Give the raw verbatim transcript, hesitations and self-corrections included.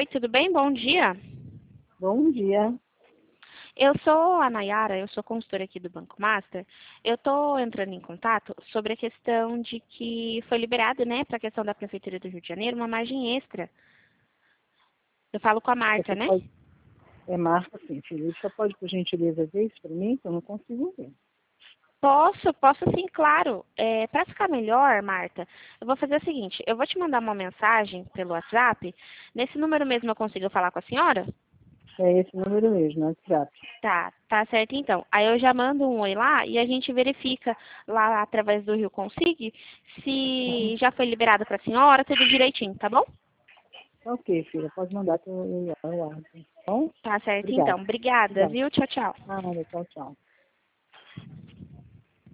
Oi, tudo bem? Bom dia. Bom dia. Eu sou a Nayara, eu sou consultora aqui do Banco Master. Eu estou entrando em contato sobre a questão de que foi liberado, né, para a questão da Prefeitura do Rio de Janeiro, uma margem extra. Eu falo com a Marta, Você né? pode. É Marta, sim, filho. Você pode, por gentileza, ver isso para mim, que eu não consigo ver. Posso, posso sim, claro. É, para ficar melhor, Marta, eu vou fazer o seguinte, eu vou te mandar uma mensagem pelo WhatsApp. Nesse número mesmo eu consigo falar com a senhora? É esse número mesmo, WhatsApp. Tá, tá certo então. Aí eu já mando um oi lá e a gente verifica lá através do Rio Consig se já foi liberado para a senhora, tudo direitinho, tá bom? Ok, filha, pode mandar que eu eu aguardo. Tá bom? Tá certo Obrigada. então. Obrigada, Obrigada. viu? Tchau, tchau. Ah, tchau, tchau.